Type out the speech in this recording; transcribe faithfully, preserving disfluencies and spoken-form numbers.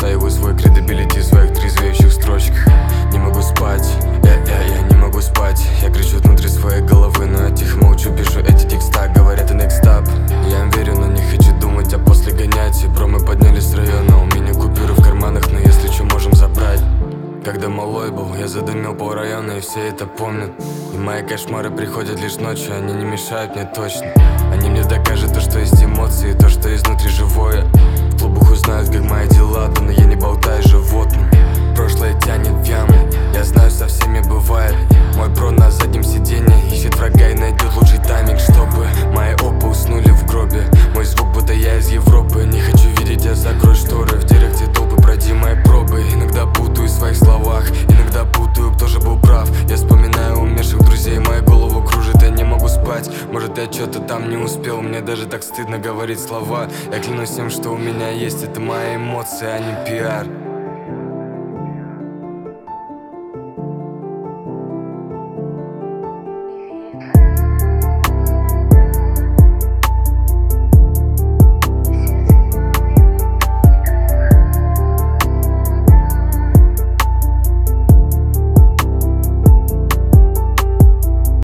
отстаиваю свой кредабилити в своих трезвеющих строчках. Не могу спать, я, я, я не могу спать. Я кричу внутри своей головы, но я тихо молчу, пишу эти текста. Говорят, и next up. Я им верю, но не хочу думать, а после гонять. И бро, мы поднялись с района, у меня купюры в карманах, но если что, можем забрать. Когда малой был, я задымил пол района, и все это помнят. И мои кошмары приходят лишь ночью, они не мешают мне точно. Они мне докажут то, что есть эмоции, то, что изнутри живое. В клубах узнают, как мои дела, да, но я не болтаю животным. Прошлое тянет в яму, я знаю, со всеми бывает. Мой бро на заднем сиденье ищет врага и найдет лучший тайминг, чтобы мои опы уснули в гробе. Мой звук, будто я из Европы. Не хочу видеть, я закрою шторы. В директе толпы, пройди мои пробы. Иногда путаю в своих словах, иногда путаю, кто же был прав. Я вспоминаю умерших друзей, мою голову кружит, я не могу спать. Может, я что-то там не успел, мне даже так стыдно говорить слова. Я клянусь тем, что у меня есть, это мои эмоции, а не пиар.